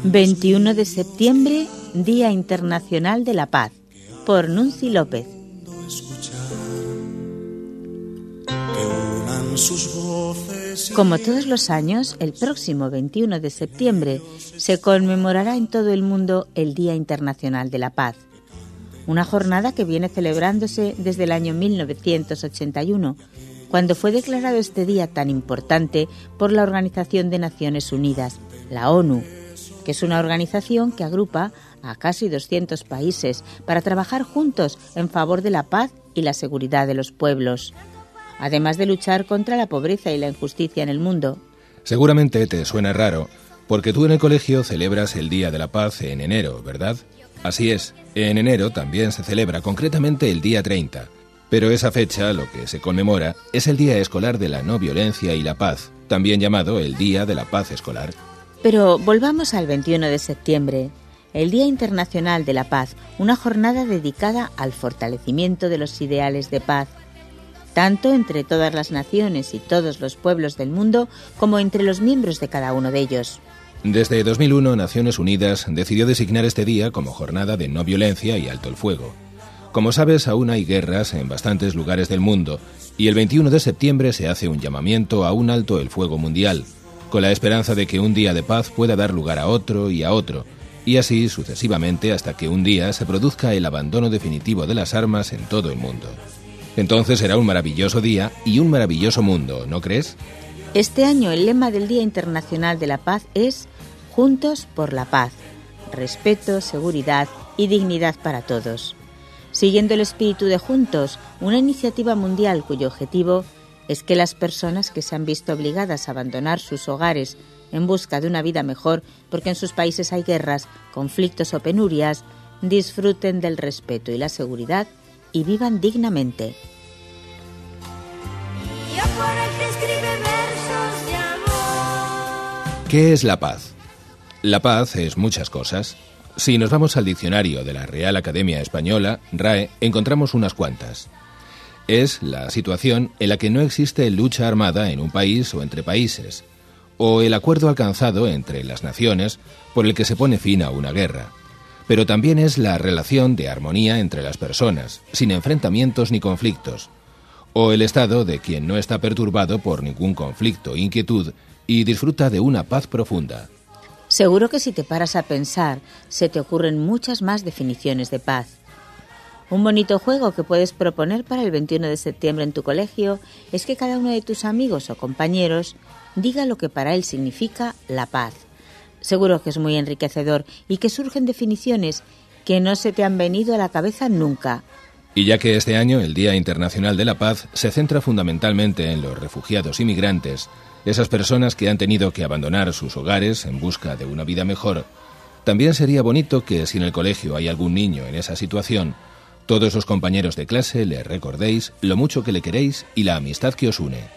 21 de septiembre, Día Internacional de la Paz, por Nunci López. Como todos los años, el próximo 21 de septiembre se conmemorará en todo el mundo el Día Internacional de la Paz, una jornada que viene celebrándose desde el año 1981, cuando fue declarado este día tan importante por la Organización de Naciones Unidas, la ONU, que es una organización que agrupa a casi 200 países para trabajar juntos en favor de la paz y la seguridad de los pueblos, además de luchar contra la pobreza y la injusticia en el mundo. Seguramente te suena raro, porque tú en el colegio celebras el Día de la Paz en enero, ¿verdad? Así es, en enero también se celebra, concretamente el día 30. Pero esa fecha, lo que se conmemora, es el Día Escolar de la No Violencia y la Paz, también llamado el Día de la Paz Escolar. Pero volvamos al 21 de septiembre, el Día Internacional de la Paz, una jornada dedicada al fortalecimiento de los ideales de paz, tanto entre todas las naciones y todos los pueblos del mundo, como entre los miembros de cada uno de ellos. Desde 2001, Naciones Unidas decidió designar este día como Jornada de No Violencia y Alto el Fuego. Como sabes, aún hay guerras en bastantes lugares del mundo, y el 21 de septiembre se hace un llamamiento a un alto el fuego mundial, con la esperanza de que un día de paz pueda dar lugar a otro, y así sucesivamente hasta que un día se produzca el abandono definitivo de las armas en todo el mundo. Entonces será un maravilloso día y un maravilloso mundo, ¿no crees? Este año el lema del Día Internacional de la Paz es Juntos por la Paz, respeto, seguridad y dignidad para todos. Siguiendo el espíritu de Juntos, una iniciativa mundial cuyo objetivo es que las personas que se han visto obligadas a abandonar sus hogares en busca de una vida mejor, porque en sus países hay guerras, conflictos o penurias, disfruten del respeto y la seguridad y vivan dignamente. ¿Qué es la paz? La paz es muchas cosas. Si nos vamos al diccionario de la Real Academia Española, RAE, encontramos unas cuantas. Es la situación en la que no existe lucha armada en un país o entre países, o el acuerdo alcanzado entre las naciones por el que se pone fin a una guerra. Pero también es la relación de armonía entre las personas, sin enfrentamientos ni conflictos, o el estado de quien no está perturbado por ningún conflicto o inquietud y disfruta de una paz profunda. Seguro que si te paras a pensar, se te ocurren muchas más definiciones de paz. Un bonito juego que puedes proponer para el 21 de septiembre en tu colegio es que cada uno de tus amigos o compañeros diga lo que para él significa la paz. Seguro que es muy enriquecedor y que surgen definiciones que no se te han venido a la cabeza nunca. Y ya que este año el Día Internacional de la Paz se centra fundamentalmente en los refugiados y migrantes, esas personas que han tenido que abandonar sus hogares en busca de una vida mejor, también sería bonito que si en el colegio hay algún niño en esa situación, todos los compañeros de clase le recordéis lo mucho que le queréis y la amistad que os une.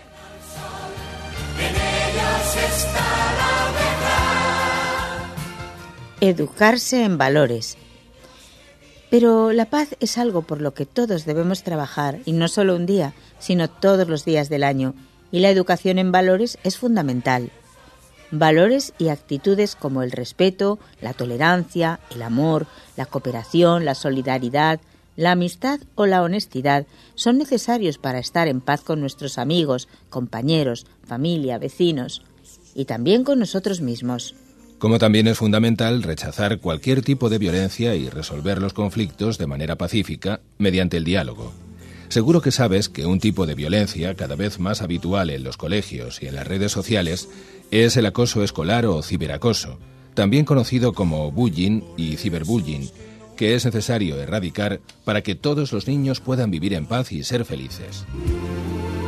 Educarse en valores. Pero la paz es algo por lo que todos debemos trabajar, y no solo un día, sino todos los días del año, y la educación en valores es fundamental. Valores y actitudes como el respeto, la tolerancia, el amor, la cooperación, la solidaridad, la amistad o la honestidad son necesarios para estar en paz con nuestros amigos, compañeros, familia, vecinos y también con nosotros mismos. Como también es fundamental rechazar cualquier tipo de violencia y resolver los conflictos de manera pacífica mediante el diálogo. Seguro que sabes que un tipo de violencia cada vez más habitual en los colegios y en las redes sociales es el acoso escolar o ciberacoso, también conocido como bullying y ciberbullying, que es necesario erradicar para que todos los niños puedan vivir en paz y ser felices.